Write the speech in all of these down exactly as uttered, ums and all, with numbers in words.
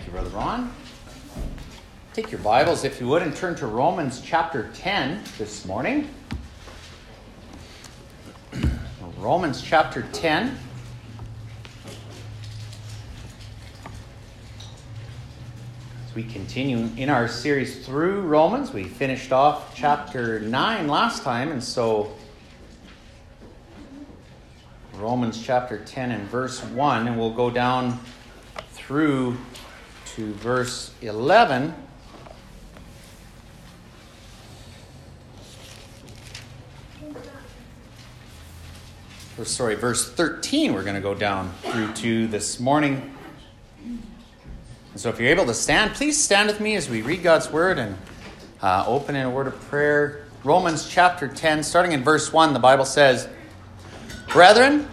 Thank you, Brother Ron. Take your Bibles, if you would, and turn to Romans chapter ten this morning. Romans chapter ten. As we continue in our series through Romans, we finished off chapter nine last time, and so Romans chapter ten and verse one, and we'll go down through to verse eleven. Or sorry, verse thirteen we're going to go down through to this morning. And so if you're able to stand, please stand with me as we read God's word and uh, open in a word of prayer. Romans chapter ten, starting in verse one, the Bible says, "Brethren,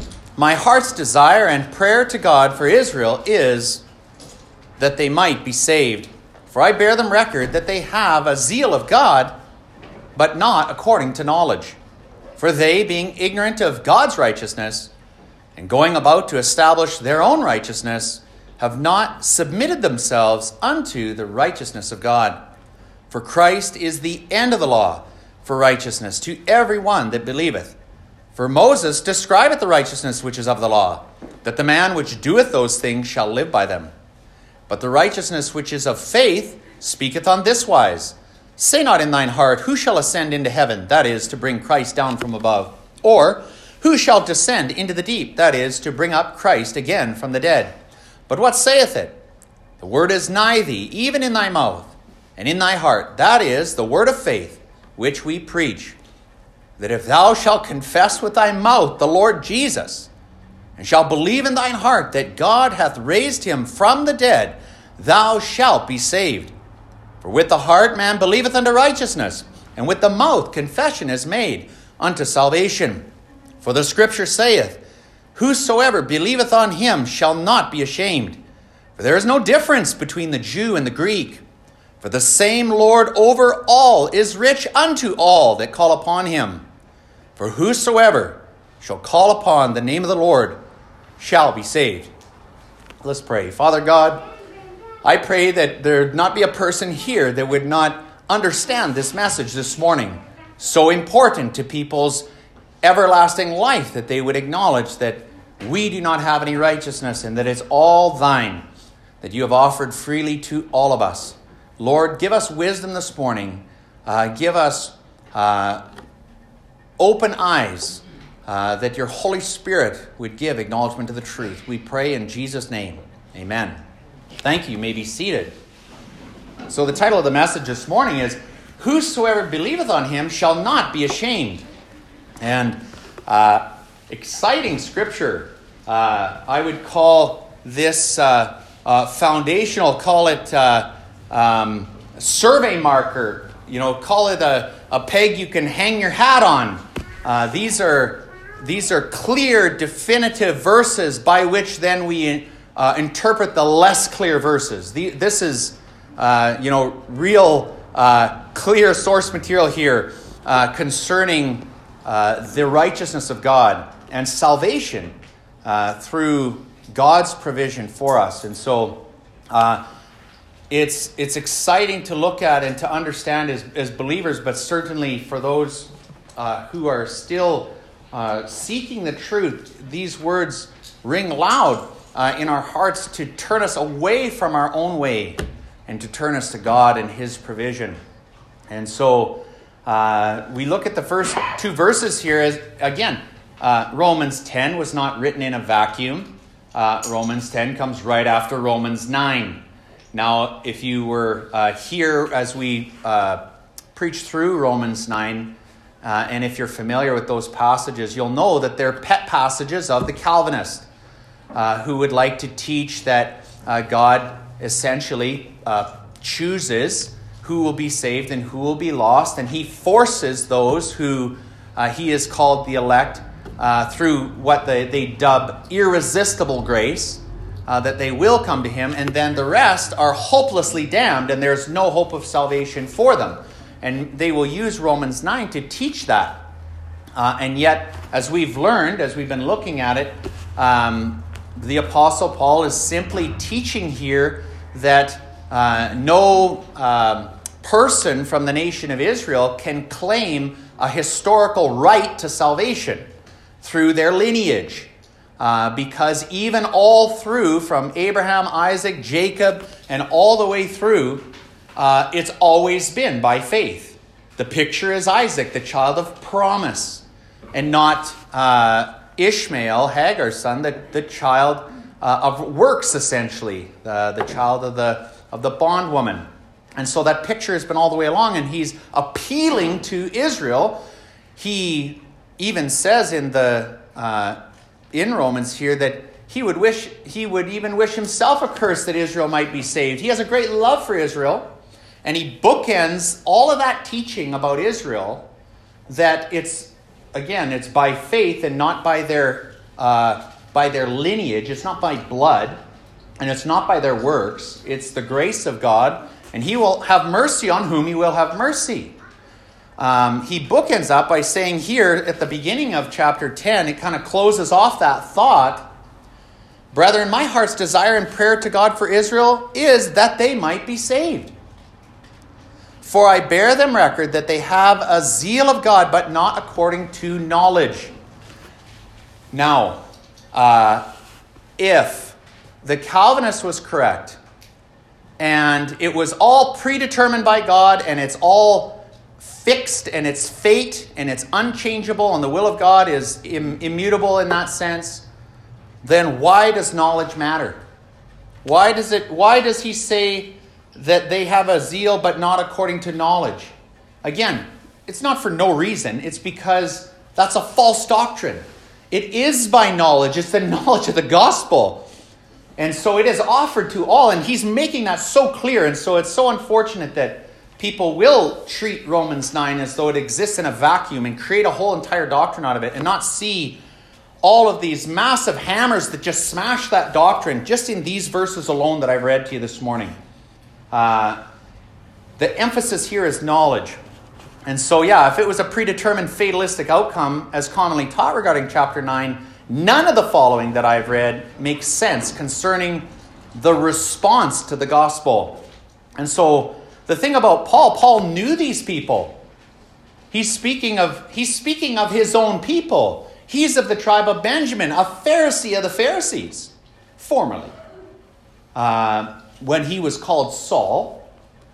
my heart's desire and prayer to God for Israel is that they might be saved. For I bear them record that they have a zeal of God, but not according to knowledge. For they, being ignorant of God's righteousness, and going about to establish their own righteousness, have not submitted themselves unto the righteousness of God. For Christ is the end of the law for righteousness to every one that believeth. For Moses describeth the righteousness which is of the law, that the man which doeth those things shall live by them. But the righteousness which is of faith speaketh on this wise, Say not in thine heart, Who shall ascend into heaven? That is, to bring Christ down from above. Or, Who shall descend into the deep? That is, to bring up Christ again from the dead. But what saith it? The word is nigh thee, even in thy mouth, and in thy heart. That is, the word of faith, which we preach. That if thou shalt confess with thy mouth the Lord Jesus, and shalt believe in thine heart that God hath raised him from the dead, thou shalt be saved. For with the heart man believeth unto righteousness, and with the mouth confession is made unto salvation. For the scripture saith, Whosoever believeth on him shall not be ashamed. For there is no difference between the Jew and the Greek. For the same Lord over all is rich unto all that call upon him. For whosoever shall call upon the name of the Lord shall be saved." Let's pray. Father God, I pray that there not be a person here that would not understand this message this morning, so important to people's everlasting life, that they would acknowledge that we do not have any righteousness and that it's all thine, that you have offered freely to all of us. Lord, give us wisdom this morning. Uh, give us uh, open eyes, uh, that your Holy Spirit would give acknowledgement to the truth. We pray in Jesus' name. Amen. Thank you. You may be seated. So the title of the message this morning is, Whosoever believeth on him shall not be ashamed. And uh, exciting scripture. Uh, I would call this uh, uh, foundational, call it uh, um, survey marker, you know, call it a, a peg you can hang your hat on. Uh, these are these are clear, definitive verses by which then we uh, interpret the less clear verses. The, this is, uh, you know, real uh, clear source material here uh, concerning uh, the righteousness of God and salvation uh, through God's provision for us. And so uh, it's it's exciting to look at and to understand as, as believers, but certainly for those uh, who are still uh, seeking the truth, these words ring loud uh, in our hearts to turn us away from our own way and to turn us to God and his provision. And so uh, we look at the first two verses here as, again, uh, Romans ten was not written in a vacuum. Uh, Romans ten comes right after Romans nine. Now, if you were uh, here as we uh, preached through Romans nine, uh, and if you're familiar with those passages, you'll know that they're pet passages of the Calvinist, uh, who would like to teach that uh, God essentially uh, chooses who will be saved and who will be lost, and he forces those who uh, he has called the elect uh, through what they, they dub irresistible grace, Uh, that they will come to him, and then the rest are hopelessly damned, and there's no hope of salvation for them. And they will use Romans nine to teach that. Uh, and yet, as we've learned, as we've been looking at it, um, the Apostle Paul is simply teaching here that uh, no um, person from the nation of Israel can claim a historical right to salvation through their lineage. Uh, because even all through, from Abraham, Isaac, Jacob, and all the way through, uh, it's always been by faith. The picture is Isaac, the child of promise, and not uh, Ishmael, Hagar's son, the, the child uh, of works, essentially, uh, the child of the of the bondwoman. And so that picture has been all the way along, and he's appealing to Israel. He even says in the uh, in Romans here that he would wish he would even wish himself a curse that Israel might be saved. He has a great love for Israel, and he bookends all of that teaching about Israel, that it's, again, it's by faith and not by their uh, by their lineage. It's not by blood, and it's not by their works. It's the grace of God, and he will have mercy on whom he will have mercy. Um, he bookends up by saying here at the beginning of chapter ten, it kind of closes off that thought. Brethren, my heart's desire and prayer to God for Israel is that they might be saved. For I bear them record that they have a zeal of God, but not according to knowledge. Now, uh, if the Calvinist was correct, and it was all predetermined by God, and it's all fixed, and it's fate, and it's unchangeable, and the will of God is Im- immutable in that sense, then why does knowledge matter? Why does it? Why does he say that they have a zeal but not according to knowledge? Again, it's not for no reason. It's because that's a false doctrine. It is by knowledge. It's the knowledge of the gospel. And so it is offered to all. And he's making that so clear. And so it's so unfortunate that people will treat Romans nine as though it exists in a vacuum and create a whole entire doctrine out of it and not see all of these massive hammers that just smash that doctrine just in these verses alone that I've read to you this morning. Uh, the emphasis here is knowledge. And so, yeah, if it was a predetermined fatalistic outcome, as commonly taught regarding chapter nine, none of the following that I've read makes sense concerning the response to the gospel. And so, the thing about Paul, Paul knew these people. He's speaking of, he's speaking of his own people. He's of the tribe of Benjamin, a Pharisee of the Pharisees, formerly. Uh, when he was called Saul.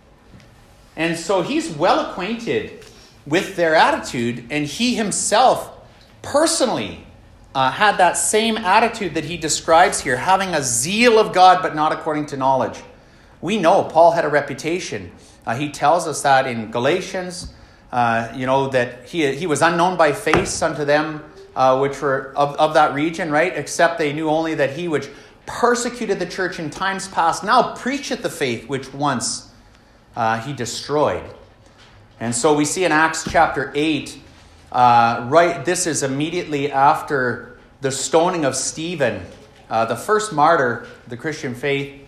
And so he's well acquainted with their attitude, and he himself personally uh, had that same attitude that he describes here, having a zeal of God but not according to knowledge. We know Paul had a reputation. Uh, he tells us that in Galatians, uh, you know, that he, he was unknown by face unto them uh, which were of, of that region, right? Except they knew only that he which persecuted the church in times past now preacheth the faith which once uh, he destroyed. And so we see in Acts chapter eight, uh, right, this is immediately after the stoning of Stephen, uh, the first martyr of the Christian faith.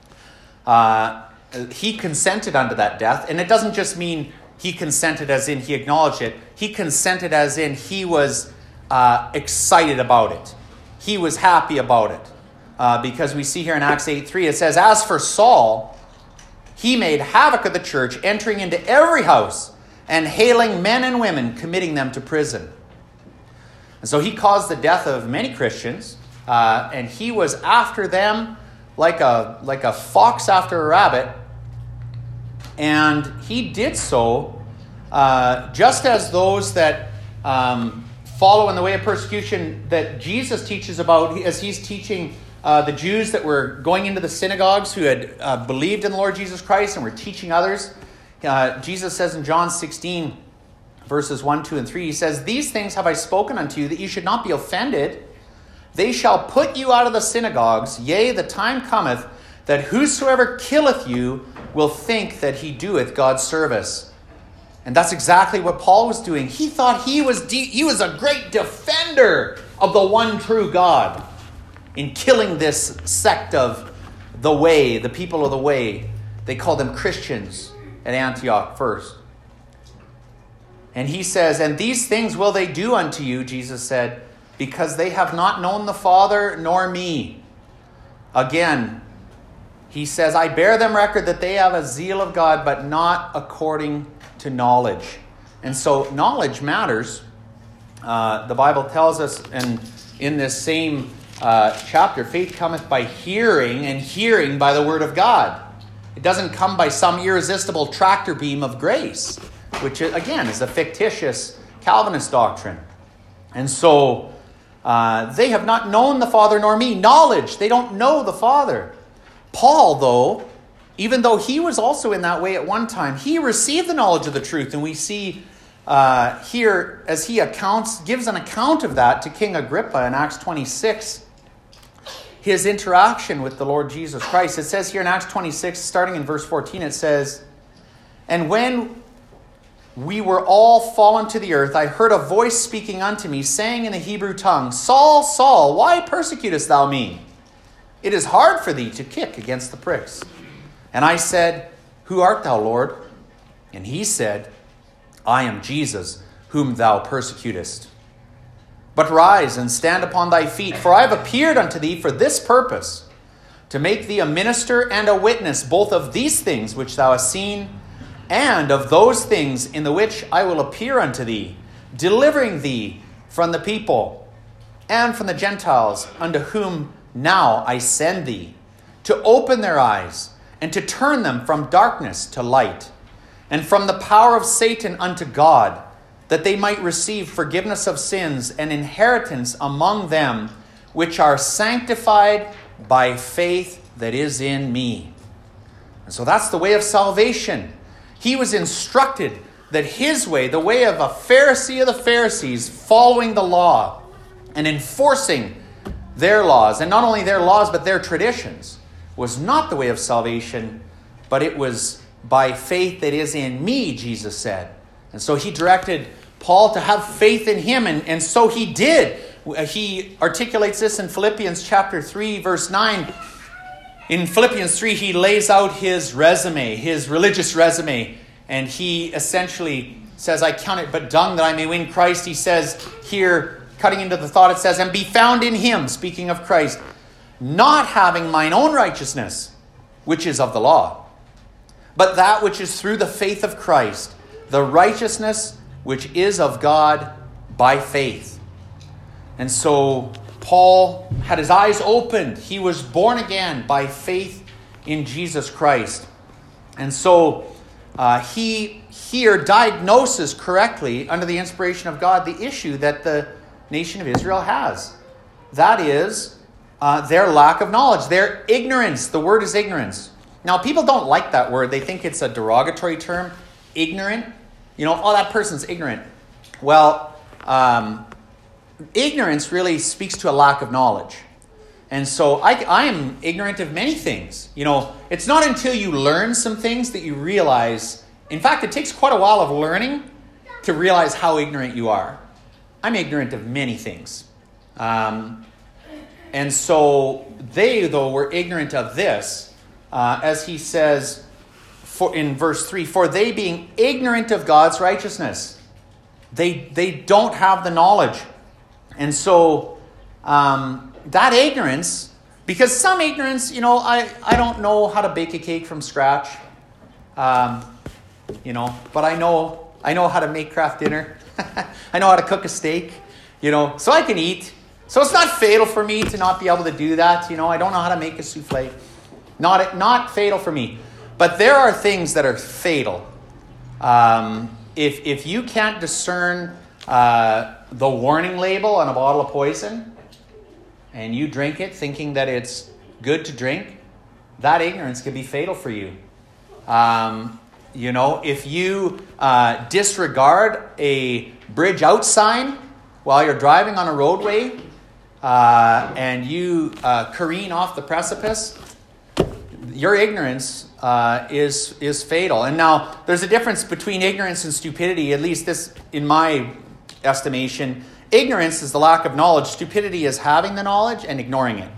Uh, he consented unto that death. And it doesn't just mean he consented as in he acknowledged it. He consented as in he was uh, excited about it. He was happy about it. Uh, because we see here in Acts eight three, it says, as for Saul, he made havoc of the church, entering into every house and hailing men and women, committing them to prison. And so he caused the death of many Christians, uh, and he was after them like a, like a fox after a rabbit. And he did so uh, just as those that um, follow in the way of persecution that Jesus teaches about, as he's teaching Uh, the Jews that were going into the synagogues who had uh, believed in the Lord Jesus Christ and were teaching others. Uh, Jesus says in John sixteen, verses one, two, and three, he says, these things have I spoken unto you, that you should not be offended. They shall put you out of the synagogues. Yea, the time cometh that whosoever killeth you will think that he doeth God's service. And that's exactly what Paul was doing. He thought he was de- he was a great defender of the one true God, in killing this sect of the way, the people of the way. They called them Christians at Antioch first. And he says, and these things will they do unto you, Jesus said, because they have not known the Father nor me. Again, he says, I bear them record that they have a zeal of God, but not according to knowledge. And so knowledge matters. Uh, the Bible tells us, and in this same uh, chapter, faith cometh by hearing, and hearing by the word of God. It doesn't come by some irresistible tractor beam of grace, which, again, is a fictitious Calvinist doctrine. And so uh, they have not known the Father nor me. Knowledge, they don't know the Father. Paul, though, even though he was also in that way at one time, he received the knowledge of the truth. And we see uh, here, as he accounts, gives an account of that to King Agrippa in Acts twenty-six, his interaction with the Lord Jesus Christ. It says here in Acts twenty-six, starting in verse fourteen, it says, And when we were all fallen to the earth, I heard a voice speaking unto me, saying in the Hebrew tongue, Saul, Saul, why persecutest thou me? It is hard for thee to kick against the pricks. And I said, Who art thou, Lord? And he said, I am Jesus, whom thou persecutest. But rise and stand upon thy feet, for I have appeared unto thee for this purpose, to make thee a minister and a witness, both of these things which thou hast seen, and of those things in the which I will appear unto thee, delivering thee from the people and from the Gentiles, unto whom now I send thee, to open their eyes, and to turn them from darkness to light, and from the power of Satan unto God, that they might receive forgiveness of sins and inheritance among them which are sanctified by faith that is in me. And so that's the way of salvation. He was instructed that his way, the way of a Pharisee of the Pharisees, following the law and enforcing their laws, and not only their laws but their traditions, was not the way of salvation, but it was by faith that is in me, Jesus said. And so he directed Paul to have faith in him, and, and so he did. He articulates this in Philippians chapter three, verse nine. In Philippians three, he lays out his resume, his religious resume, and he essentially says, I count it but dung that I may win Christ. He says here, cutting into the thought, it says, and be found in him, speaking of Christ, not having mine own righteousness, which is of the law, but that which is through the faith of Christ, the righteousness which is of God by faith. And so Paul had his eyes opened. He was born again by faith in Jesus Christ. And so uh, he here diagnoses correctly, under the inspiration of God, the issue that the nation of Israel has. That is uh, their lack of knowledge, their ignorance. The word is ignorance. Now, people don't like that word. They think it's a derogatory term, ignorant. You know, oh, that person's ignorant. Well, um, ignorance really speaks to a lack of knowledge. And so I, I am ignorant of many things. You know, it's not until you learn some things that you realize. In fact, it takes quite a while of learning to realize how ignorant you are. I'm ignorant of many things. Um, and so they, though, were ignorant of this. Uh, as he says for, in verse three, for they being ignorant of God's righteousness, they, they don't have the knowledge. And so um, that ignorance, because some ignorance, you know, I, I don't know how to bake a cake from scratch, um, you know, but I know I know how to make craft dinner. I know how to cook a steak, you know, so I can eat. So it's not fatal for me to not be able to do that. You know, I don't know how to make a souffle. Not, not fatal for me. But there are things that are fatal. Um, if, if you can't discern uh, the warning label on a bottle of poison and you drink it thinking that it's good to drink, that ignorance can be fatal for you. Um, you know, if you uh, disregard a bridge out sign while you're driving on a roadway uh, and you uh, careen off the precipice, your ignorance uh, is is fatal. And now, there's a difference between ignorance and stupidity, at least this, in my estimation. Ignorance is the lack of knowledge. Stupidity is having the knowledge and ignoring it.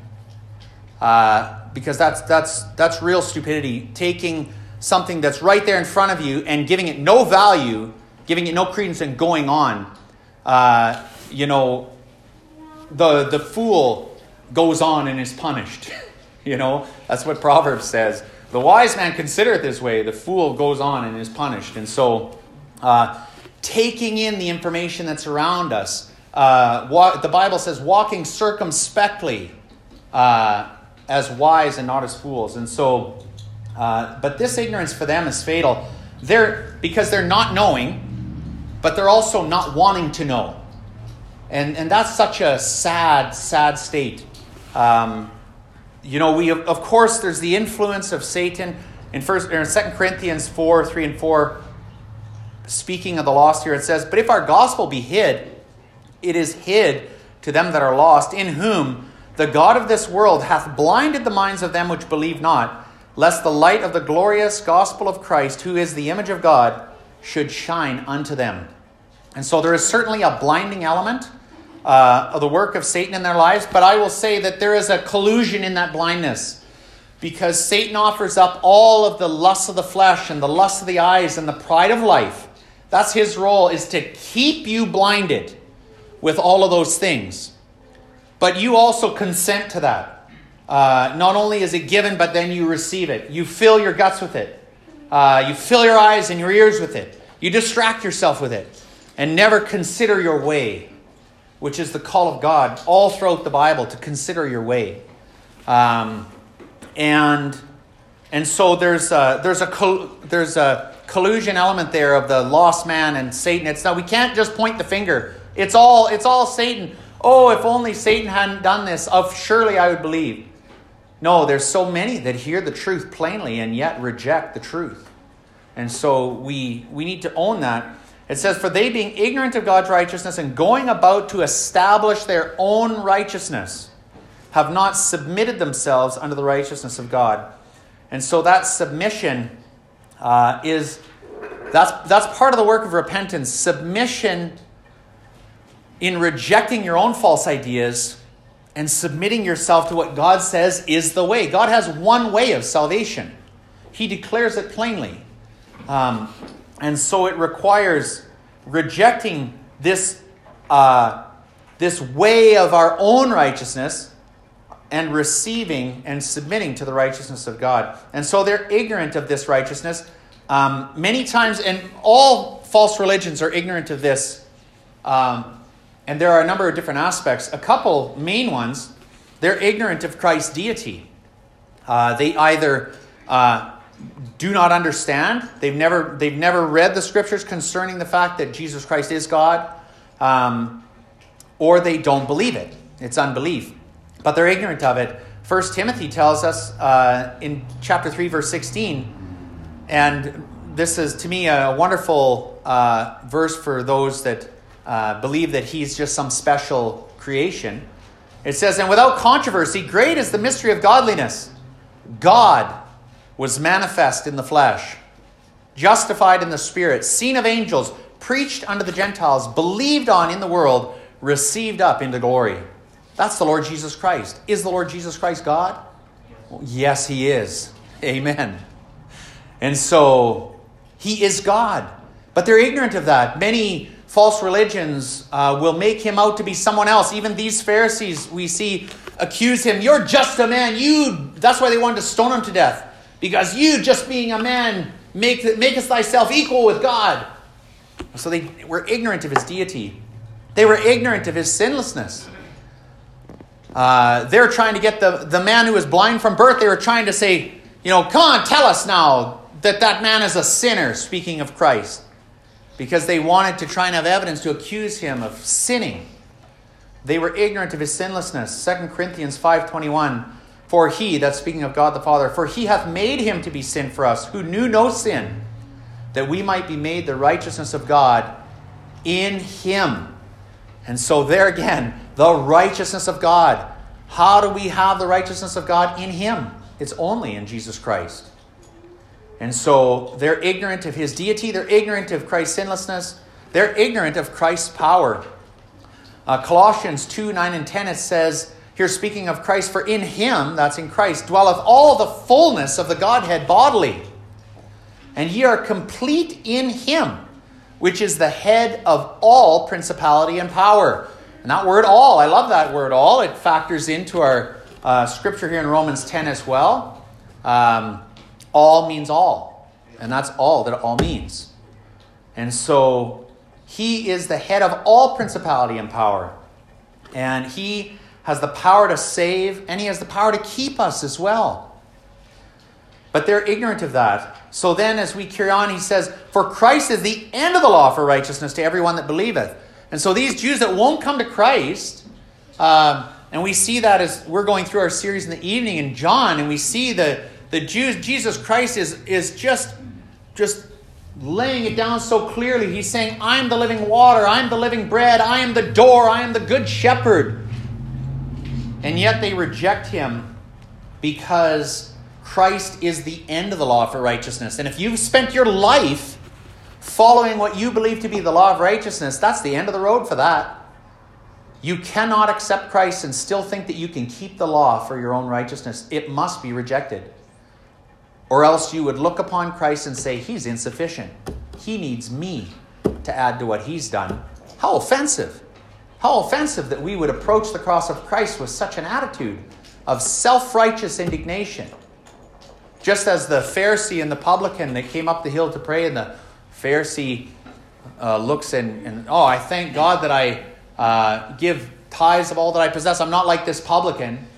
Uh, because that's that's that's real stupidity, taking something that's right there in front of you and giving it no value, giving it no credence and going on. Uh, you know, the the fool goes on and is punished. You know, that's what Proverbs says. The wise man considereth this way. The fool goes on and is punished. And so, uh, taking in the information that's around us, uh, wa- the Bible says, walking circumspectly uh, as wise and not as fools. And so, uh, but this ignorance for them is fatal. They're because they're not knowing, but they're also not wanting to know. And and that's such a sad, sad state. Um, you know, we of course there's the influence of Satan in first or in Second Corinthians four, three and four. Speaking of the lost here, it says, "But if our gospel be hid, it is hid to them that are lost, in whom the God of this world hath blinded the minds of them which believe not, lest the light of the glorious gospel of Christ, who is the image of God, should shine unto them." And so there is certainly a blinding element uh, of the work of Satan in their lives, but I will say that there is a collusion in that blindness, because Satan offers up all of the lusts of the flesh and the lusts of the eyes and the pride of life. That's his role, is to keep you blinded with all of those things. But you also consent to that. Uh, not only is it given, but then you receive it. You fill your guts with it. Uh, you fill your eyes and your ears with it. You distract yourself with it. And never consider your way, which is the call of God all throughout the Bible, to consider your way. Um, and and so there's a, there's a col- there's a collusion element there of the lost man and Satan. It's now we can't just point the finger. It's all it's all Satan. Oh, if only Satan hadn't done this, of surely I would believe. No, there's so many that hear the truth plainly and yet reject the truth. And so we we need to own that. It says, "For they being ignorant of God's righteousness and going about to establish their own righteousness, have not submitted themselves unto the righteousness of God." And so that submission uh, is, that's, that's part of the work of repentance. Submission in rejecting your own false ideas and submitting yourself to what God says is the way. God has one way of salvation. He declares it plainly. Um, and so it requires rejecting this, uh, this way of our own righteousness and receiving and submitting to the righteousness of God. And so they're ignorant of this righteousness. Um, many times, and all false religions are ignorant of this. Um, and there are a number of different aspects. A couple main ones, they're ignorant of Christ's deity. Uh, they either uh, do not understand. They've never they've never read the scriptures concerning the fact that Jesus Christ is God. Um, or they don't believe it. It's unbelief. But they're ignorant of it. First Timothy tells us uh, in chapter three, verse sixteen, and this is, to me, a wonderful uh, verse for those that uh, believe that he's just some special creation. It says, "And without controversy, great is the mystery of godliness. God was manifest in the flesh, justified in the spirit, seen of angels, preached unto the Gentiles, believed on in the world, received up into glory." That's the Lord Jesus Christ. Is the Lord Jesus Christ God? Well, yes, he is. Amen. And so, he is God. But they're ignorant of that. Many false religions uh, will make him out to be someone else. Even these Pharisees, we see, accuse him. You're just a man. You. That's why they wanted to stone him to death. Because you, just being a man, make, makest thyself equal with God. So they were ignorant of his deity. They were ignorant of his sinlessness. Uh, they're trying to get the, the man who was blind from birth, they were trying to say, you know, come on, tell us now that that man is a sinner, speaking of Christ. Because they wanted to try and have evidence to accuse him of sinning. They were ignorant of his sinlessness. Second Corinthians five twenty-one, "For he," that's speaking of God the Father, "for he hath made him to be sin for us, who knew no sin, that we might be made the righteousness of God in him." And so there again, the righteousness of God. How do we have the righteousness of God? In him. It's only in Jesus Christ. And so they're ignorant of his deity. They're ignorant of Christ's sinlessness. They're ignorant of Christ's power. Uh, Colossians two, nine and ten, it says, here speaking of Christ, "For in him," that's in Christ, "dwelleth all the fullness of the Godhead bodily. And ye are complete in him, which is the head of all principality and power." And that word "all," I love that word "all." It factors into our uh, scripture here in Romans ten as well. Um, all means all. And that's all that all means. And so he is the head of all principality and power. And he has the power to save, and he has the power to keep us as well. But they're ignorant of that. So then as we carry on, he says, for Christ is the end of the law for righteousness to everyone that believeth. And so these Jews that won't come to Christ, um, and we see that as we're going through our series in the evening in John, and we see the, the Jews, Jesus Christ is, is just, just laying it down so clearly. He's saying, I am the living water, I am the living bread, I am the door, I am the good shepherd. And yet they reject him because Christ is the end of the law for righteousness. And if you've spent your life following what you believe to be the law of righteousness, that's the end of the road for that. You cannot accept Christ and still think that you can keep the law for your own righteousness. It must be rejected. Or else you would look upon Christ and say, he's insufficient. He needs me to add to what he's done. How offensive. How offensive that we would approach the cross of Christ with such an attitude of self-righteous indignation. Just as the Pharisee and the publican that came up the hill to pray, and the Pharisee uh, looks and, and, oh, I thank God that I uh, give tithes of all that I possess. I'm not like this publican.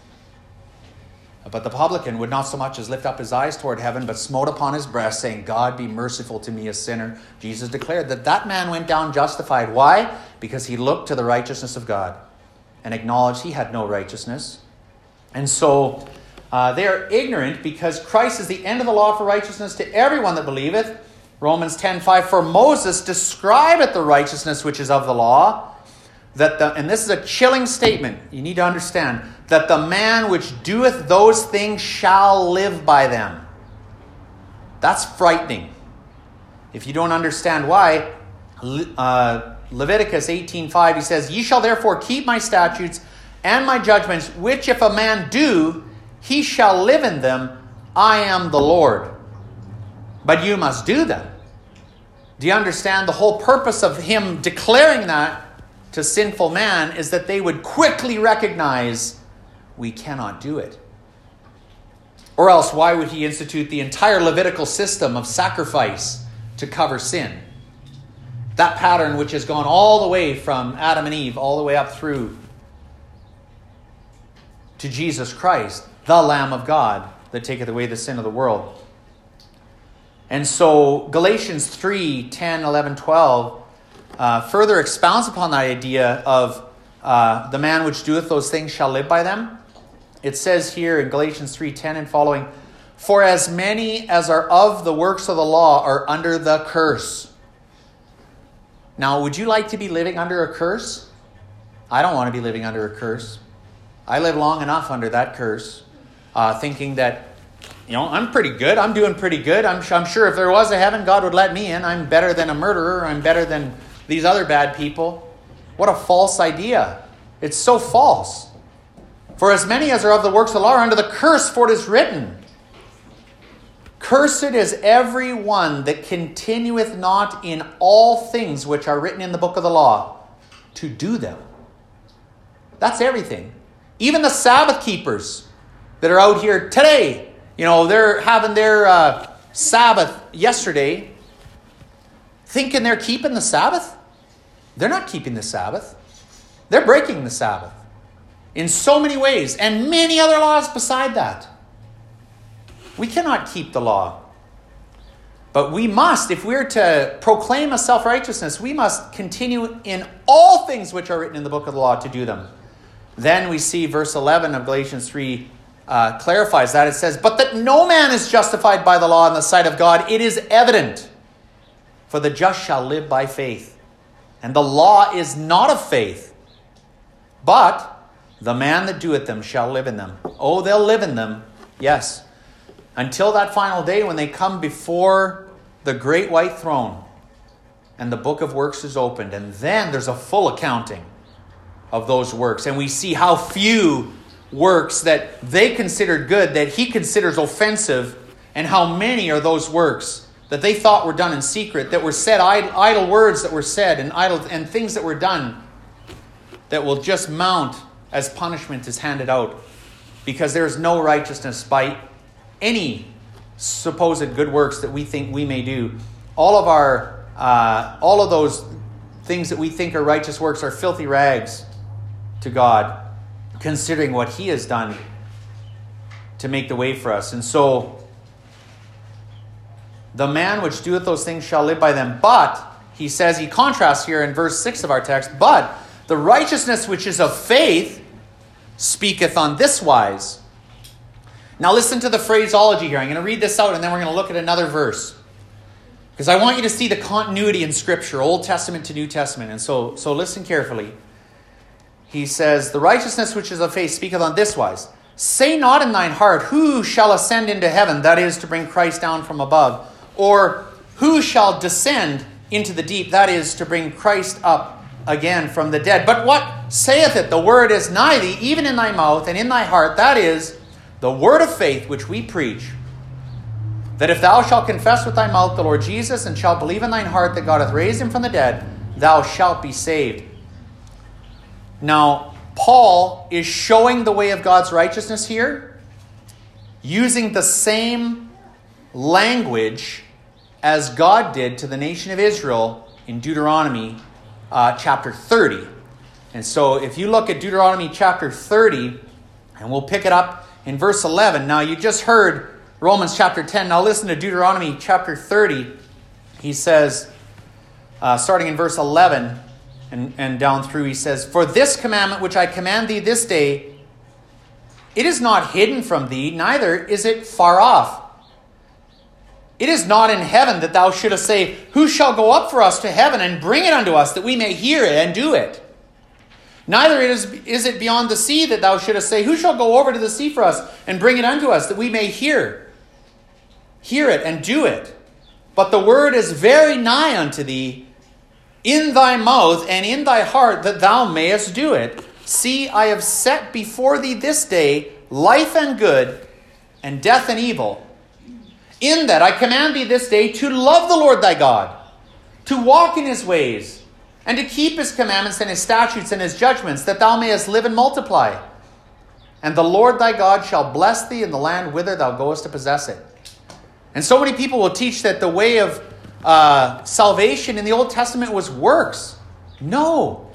But the publican would not so much as lift up his eyes toward heaven, but smote upon his breast, saying, God be merciful to me, a sinner. Jesus declared that that man went down justified. Why? Because he looked to the righteousness of God and acknowledged he had no righteousness. And so uh, they are ignorant because Christ is the end of the law for righteousness to everyone that believeth. Romans ten five, for Moses describeth the righteousness which is of the law, that the, and this is a chilling statement, you need to understand, that the man which doeth those things shall live by them. That's frightening. If you don't understand why, uh, Leviticus eighteen five, he says, ye shall therefore keep my statutes and my judgments, which if a man do, he shall live in them. I am the Lord. But you must do them. Do you understand? The whole purpose of him declaring that to sinful man is that they would quickly recognize we cannot do it. Or else why would he institute the entire Levitical system of sacrifice to cover sin? That pattern which has gone all the way from Adam and Eve all the way up through to Jesus Christ, the Lamb of God that taketh away the sin of the world. And so Galatians three, ten, eleven, twelve uh, further expounds upon that idea of uh, the man which doeth those things shall live by them. It says here in Galatians three, ten and following, for as many as are of the works of the law are under the curse. Now, would you like to be living under a curse? I don't want to be living under a curse. I live long enough under that curse, uh, thinking that, you know, I'm pretty good. I'm doing pretty good. I'm, I'm sure if there was a heaven, God would let me in. I'm better than a murderer. I'm better than these other bad people. What a false idea. It's so false. For as many as are of the works of the law are under the curse, for it is written, cursed is every one that continueth not in all things which are written in the book of the law, to do them. That's everything. Even the Sabbath keepers that are out here today, you know, they're having their uh, Sabbath yesterday, thinking they're keeping the Sabbath. They're not keeping the Sabbath. They're breaking the Sabbath in so many ways, and many other laws beside that. We cannot keep the law. But we must, if we're to proclaim a self-righteousness, we must continue in all things which are written in the book of the law to do them. Then we see verse eleven of Galatians three uh, clarifies that. It says, but that no man is justified by the law in the sight of God, it is evident. For the just shall live by faith. And the law is not of faith. But the man that doeth them shall live in them. Oh, they'll live in them. Yes. Until that final day when they come before the great white throne and the book of works is opened. And then there's a full accounting of those works. And we see how few works that they considered good, that he considers offensive, and how many are those works that they thought were done in secret, that were said, idle, idle words that were said, and idle and things that were done that will just mount as punishment is handed out because there is no righteousness by any supposed good works that we think we may do. All of our, uh, all of those things that we think are righteous works are filthy rags to God, considering what He has done to make the way for us. And so, the man which doeth those things shall live by them. But, he says, he contrasts here in verse six of our text, but the righteousness which is of faith speaketh on this wise. Now listen to the phraseology here. I'm going to read this out and then we're going to look at another verse. Because I want you to see the continuity in Scripture, Old Testament to New Testament. And so, so listen carefully. He says, the righteousness which is of faith speaketh on this wise. Say not in thine heart, who shall ascend into heaven, that is, to bring Christ down from above. Or, who shall descend into the deep, that is, to bring Christ up again from the dead. But what saith it? The word is nigh thee, even in thy mouth and in thy heart. That is, the word of faith which we preach. That if thou shalt confess with thy mouth the Lord Jesus, and shalt believe in thine heart that God hath raised him from the dead, thou shalt be saved. Now, Paul is showing the way of God's righteousness here, using the same language as God did to the nation of Israel in Deuteronomy uh, chapter thirty. And so if you look at Deuteronomy chapter thirty, and we'll pick it up in verse eleven. Now you just heard Romans chapter ten. Now listen to Deuteronomy chapter thirty. He says, uh, starting in verse eleven and, and down through, he says, for this commandment which I command thee this day, it is not hidden from thee, neither is it far off. It is not in heaven that thou shouldest say, who shall go up for us to heaven and bring it unto us, that we may hear it and do it? Neither is, is it beyond the sea that thou shouldest say, who shall go over to the sea for us and bring it unto us, that we may hear, hear it and do it? But the word is very nigh unto thee, in thy mouth and in thy heart, that thou mayest do it. See, I have set before thee this day life and good, and death and evil. In that I command thee this day to love the Lord thy God, to walk in his ways, and to keep his commandments and his statutes and his judgments, that thou mayest live and multiply. And the Lord thy God shall bless thee in the land whither thou goest to possess it. And so many people will teach that the way of uh, salvation in the Old Testament was works. No.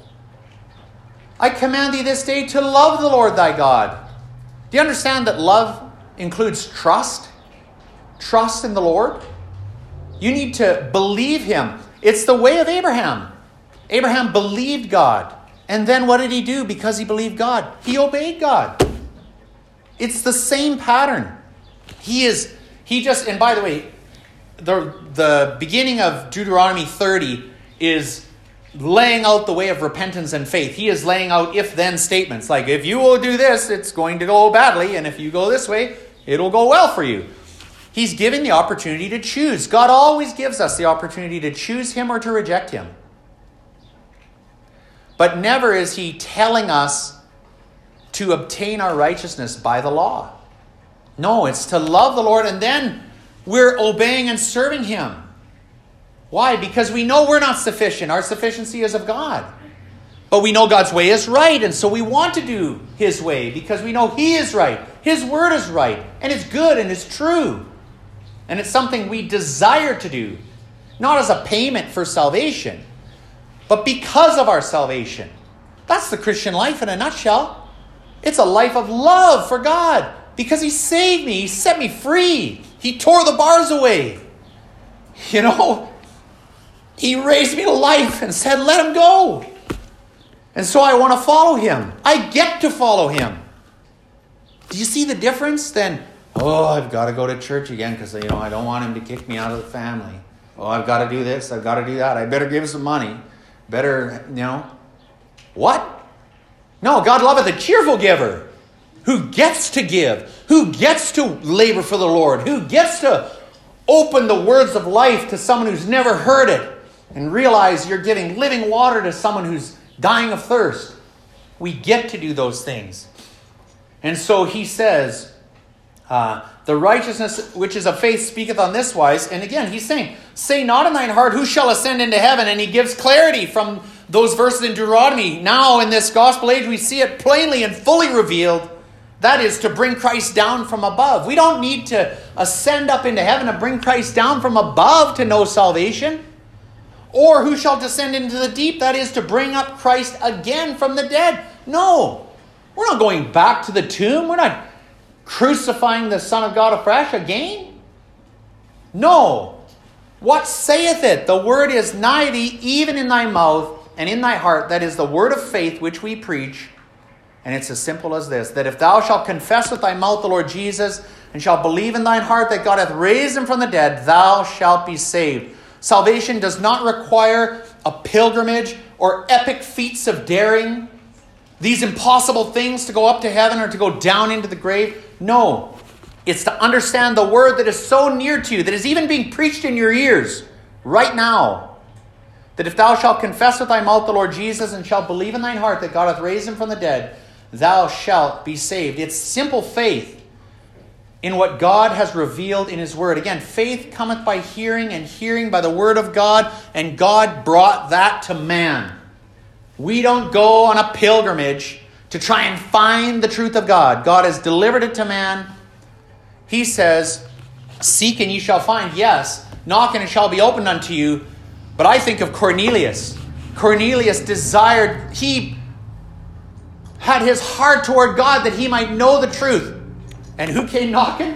I command thee this day to love the Lord thy God. Do you understand that love includes trust? Trust in the Lord. You need to believe him. It's the way of Abraham. Abraham believed God. And then what did he do because he believed God? He obeyed God. It's the same pattern. He is, he just, and by the way, the, the beginning of Deuteronomy thirty is laying out the way of repentance and faith. He is laying out if-then statements. Like, if you will do this, it's going to go badly. And if you go this way, it'll go well for you. He's giving the opportunity to choose. God always gives us the opportunity to choose him or to reject him. But never is he telling us to obtain our righteousness by the law. No, it's to love the Lord, and then we're obeying and serving him. Why? Because we know we're not sufficient. Our sufficiency is of God. But we know God's way is right, and so we want to do his way because we know he is right. His word is right, and it's good, and it's true. And it's something we desire to do, not as a payment for salvation, but because of our salvation. That's the Christian life in a nutshell. It's a life of love for God because he saved me. He set me free. He tore the bars away. You know, he raised me to life and said, let him go. And so I want to follow him. I get to follow him. Do you see the difference? Then, oh, I've got to go to church again because, you know, I don't want him to kick me out of the family. Oh, I've got to do this. I've got to do that. I better give some money. Better, you know. What? No, God loveth a cheerful giver who gets to give, who gets to labor for the Lord, who gets to open the words of life to someone who's never heard it and realize you're giving living water to someone who's dying of thirst. We get to do those things. And so he says, uh, the righteousness which is of faith speaketh on this wise. And again, he's saying, say not in thine heart, who shall ascend into heaven? And he gives clarity from those verses in Deuteronomy. Now in this gospel age, we see it plainly and fully revealed That is to bring Christ down from above. We don't need to ascend up into heaven to bring Christ down from above to know salvation. Or who shall descend into the deep? That is to bring up Christ again from the dead. No, we're not going back to the tomb. We're not crucifying the Son of God afresh again. No. What saith it? The word is nigh thee, even in thy mouth and in thy heart. That is the word of faith which we preach. And it's as simple as this, that if thou shalt confess with thy mouth the Lord Jesus, and shalt believe in thine heart that God hath raised him from the dead, thou shalt be saved. Salvation does not require a pilgrimage or epic feats of daring, these impossible things to go up to heaven or to go down into the grave. No, it's to understand the word that is so near to you, that is even being preached in your ears right now. That if thou shalt confess with thy mouth the Lord Jesus, and shalt believe in thine heart that God hath raised him from the dead, thou shalt be saved. It's simple faith in what God has revealed in his word. Again, faith cometh by hearing, and hearing by the word of God, and God brought that to man. We don't go on a pilgrimage to try and find the truth of God. God has delivered it to man. He says, seek and ye shall find. Yes, knock and it shall be opened unto you. But I think of Cornelius. Cornelius desired, he had his heart toward God that he might know the truth. And who came knocking?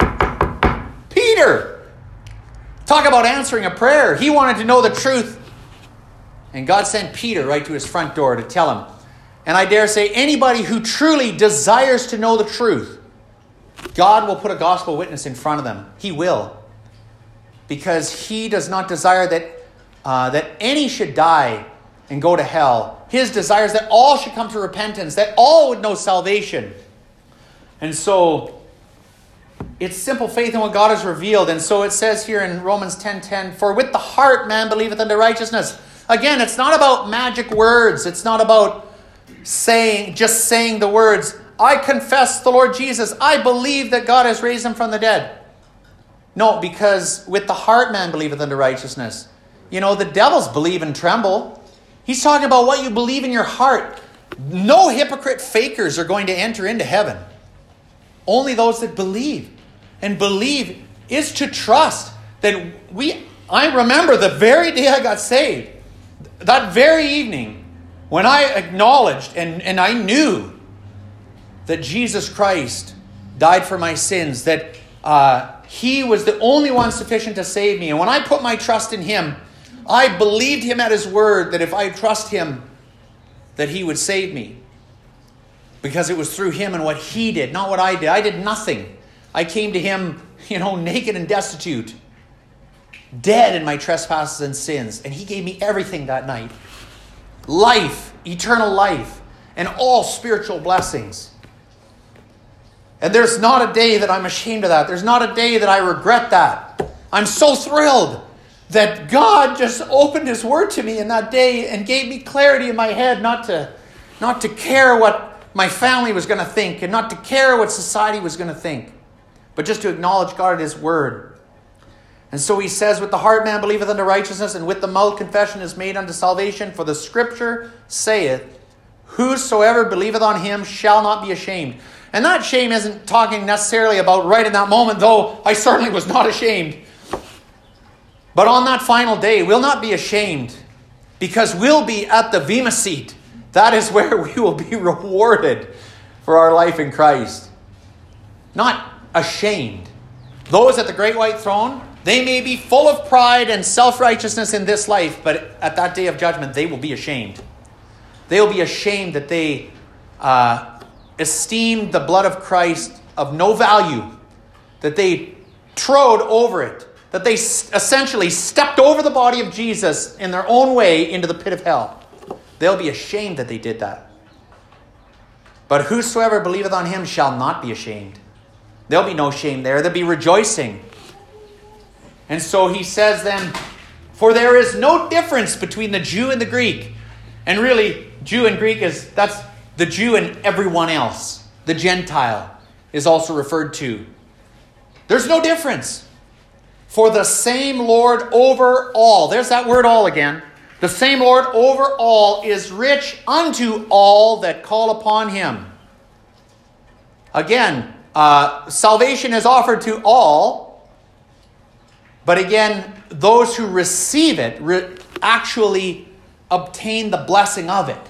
Peter. Talk about answering a prayer. He wanted to know the truth. And God sent Peter right to his front door to tell him. And I dare say anybody who truly desires to know the truth, God will put a gospel witness in front of them. He will. Because he does not desire that, uh, that any should die and go to hell. His desire is that all should come to repentance, that all would know salvation. And so it's simple faith in what God has revealed. And so it says here in Romans ten ten, for with the heart man believeth unto righteousness. Again, it's not about magic words. It's not about saying, just saying the words, I confess the Lord Jesus. I believe that God has raised him from the dead. No, because with the heart man believeth unto righteousness. You know, the devils believe and tremble. He's talking about what you believe in your heart. No hypocrite fakers are going to enter into heaven. Only those that believe. And believe is to trust that we, I remember the very day I got saved, that very evening, when I acknowledged and, and I knew that Jesus Christ died for my sins, that uh, he was the only one sufficient to save me. And when I put my trust in him, I believed him at his word that if I trust him, that he would save me. Because it was through him and what he did, not what I did. I did nothing. I came to him, you know, naked and destitute, dead in my trespasses and sins. And he gave me everything that night. Life, eternal life, and all spiritual blessings. And there's not a day that I'm ashamed of that. There's not a day that I regret that. I'm so thrilled that God just opened his word to me in that day and gave me clarity in my head not to, not to care what my family was going to think and not to care what society was going to think, but just to acknowledge God at his word. And so he says, with the heart man believeth unto righteousness, and with the mouth confession is made unto salvation. For the scripture saith, whosoever believeth on him shall not be ashamed. And that shame isn't talking necessarily about right in that moment, though I certainly was not ashamed. But on that final day, we'll not be ashamed, because we'll be at the Bema seat. That is where we will be rewarded for our life in Christ. Not ashamed. Those at the great white throne, they may be full of pride and self-righteousness in this life, but at that day of judgment, they will be ashamed. They will be ashamed that they uh, esteemed the blood of Christ of no value, that they trod over it, that they essentially stepped over the body of Jesus in their own way into the pit of hell. They'll be ashamed that they did that. But whosoever believeth on him shall not be ashamed. There'll be no shame there. There'll be rejoicing. And so he says then, for there is no difference between the Jew and the Greek. And really, Jew and Greek is, that's the Jew and everyone else. The Gentile is also referred to. There's no difference. For the same Lord over all. There's that word all again. The same Lord over all is rich unto all that call upon him. Again, uh, salvation is offered to all, but again, those who receive it re- actually obtain the blessing of it.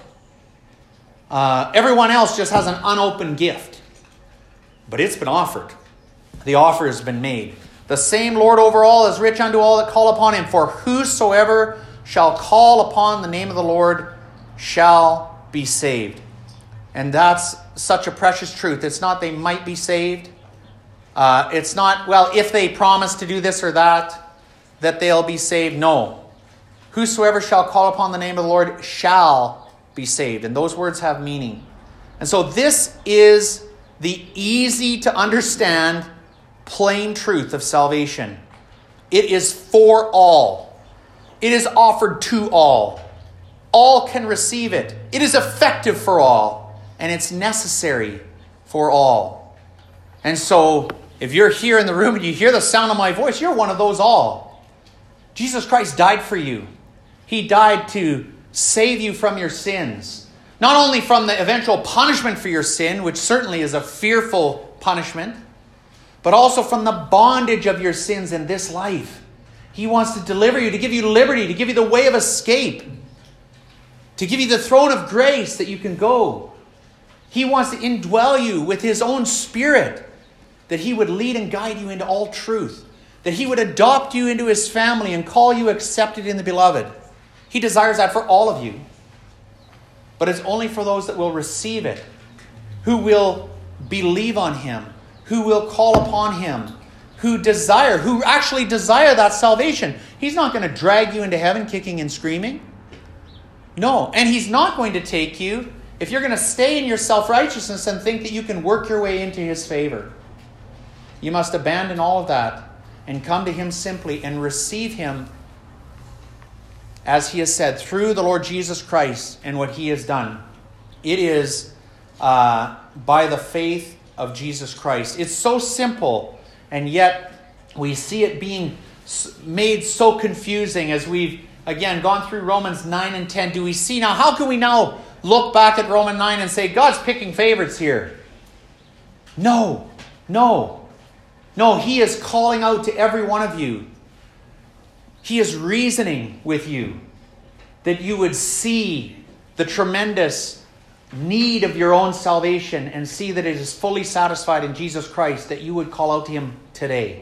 Uh, everyone else just has an unopened gift, but it's been offered. The offer has been made. The same Lord over all is rich unto all that call upon him. For whosoever shall call upon the name of the Lord shall be saved. And that's such a precious truth. It's not they might be saved. Uh, it's not, well, if they promise to do this or that, that they'll be saved. No. Whosoever shall call upon the name of the Lord shall be saved. And those words have meaning. And so this is the easy to understand plain truth of salvation. It is for all. It is offered to all. All can receive it. It is effective for all. And it's necessary for all. And so, if you're here in the room and you hear the sound of my voice, you're one of those all. Jesus Christ died for you. He died to save you from your sins. Not only from the eventual punishment for your sin, which certainly is a fearful punishment, but also from the bondage of your sins in this life. He wants to deliver you, to give you liberty, to give you the way of escape, to give you the throne of grace that you can go. He wants to indwell you with his own Spirit, that he would lead and guide you into all truth, that he would adopt you into his family and call you accepted in the beloved. He desires that for all of you. But it's only for those that will receive it, who will believe on him, who will call upon him, who desire, who actually desire that salvation. He's not going to drag you into heaven kicking and screaming. No, and he's not going to take you if you're going to stay in your self-righteousness and think that you can work your way into his favor. You must abandon all of that and come to him simply and receive him, as he has said, through the Lord Jesus Christ and what he has done. It is uh, by the faith of Jesus Christ. It's so simple, and yet we see it being made so confusing as we've, again, gone through Romans nine and ten. Do we see now, how can we now look back at Romans nine and say, God's picking favorites here? No, no, no. He is calling out to every one of you. He is reasoning with you that you would see the tremendous need of your own salvation and see that it is fully satisfied in Jesus Christ, that you would call out to him today.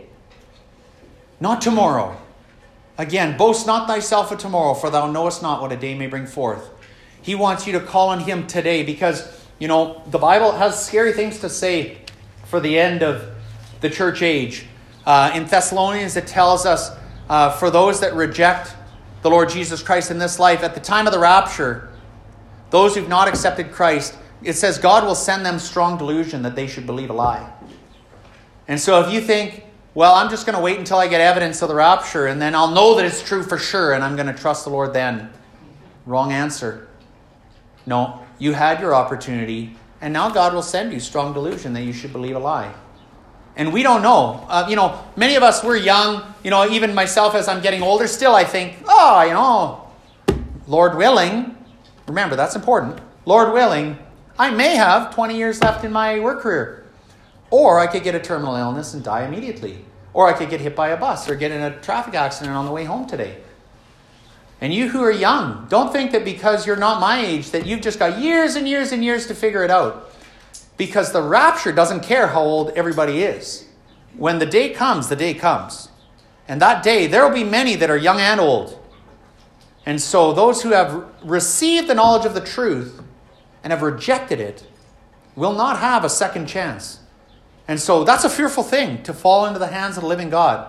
Not tomorrow. Again, boast not thyself of tomorrow, for thou knowest not what a day may bring forth. He wants you to call on him today because, you know, the Bible has scary things to say for the end of the church age. Uh, in Thessalonians, it tells us, uh, for those that reject the Lord Jesus Christ in this life, at the time of the rapture, those who've not accepted Christ, it says God will send them strong delusion that they should believe a lie. And so if you think, well, I'm just going to wait until I get evidence of the rapture and then I'll know that it's true for sure and I'm going to trust the Lord then. Wrong answer. No, you had your opportunity and now God will send you strong delusion that you should believe a lie. And we don't know. Uh, you know, many of us, we're young. You know, even myself as I'm getting older, still I think, oh, you know, Lord willing. Remember, that's important. Lord willing, I may have twenty years left in my work career. Or I could get a terminal illness and die immediately. Or I could get hit by a bus or get in a traffic accident on the way home today. And you who are young, don't think that because you're not my age that you've just got years and years and years to figure it out. Because the rapture doesn't care how old everybody is. When the day comes, the day comes. And that day, there will be many that are young and old. And so those who have received the knowledge of the truth and have rejected it will not have a second chance. And so that's a fearful thing, to fall into the hands of the living God.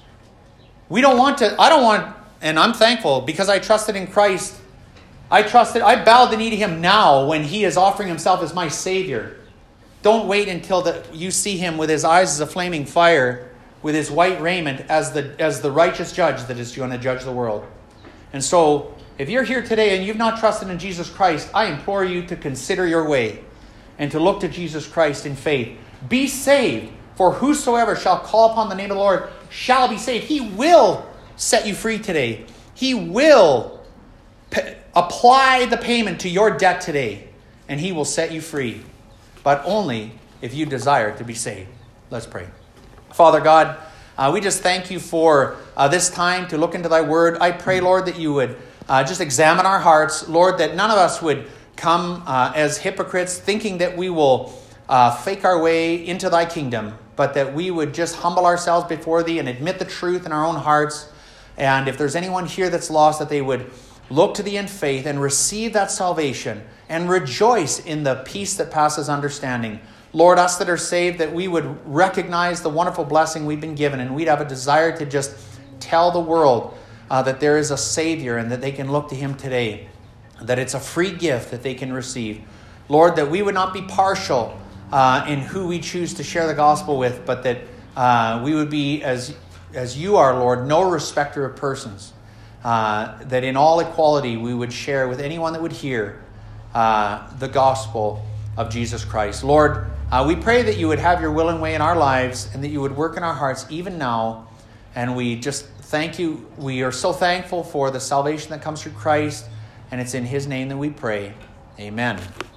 We don't want to, I don't want, and I'm thankful because I trusted in Christ. I trusted, I bowed the knee to him now when he is offering himself as my Savior. Don't wait until the, you see him with his eyes as a flaming fire, with his white raiment as the, as the righteous judge that is going to judge the world. And so, if you're here today and you've not trusted in Jesus Christ, I implore you to consider your way and to look to Jesus Christ in faith. Be saved, for whosoever shall call upon the name of the Lord shall be saved. He will set you free today. He will p- apply the payment to your debt today, and he will set you free. But only if you desire to be saved. Let's pray. Father God, uh, we just thank you for uh, this time to look into thy word. I pray, Lord, that you would uh, just examine our hearts. Lord, that none of us would come uh, as hypocrites thinking that we will uh, fake our way into thy kingdom, but that we would just humble ourselves before thee and admit the truth in our own hearts. And if there's anyone here that's lost, that they would look to thee in faith and receive that salvation and rejoice in the peace that passes understanding. Lord, us that are saved, that we would recognize the wonderful blessing we've been given, and we'd have a desire to just tell the world uh, that there is a Savior and that they can look to him today, that it's a free gift that they can receive. Lord, that we would not be partial uh, in who we choose to share the gospel with, but that uh, we would be, as, as you are, Lord, no respecter of persons, uh, that in all equality we would share with anyone that would hear uh, the gospel of Jesus Christ. Lord, Uh, we pray that you would have your will and way in our lives and that you would work in our hearts even now. And we just thank you. We are so thankful for the salvation that comes through Christ. And it's in his name that we pray. Amen.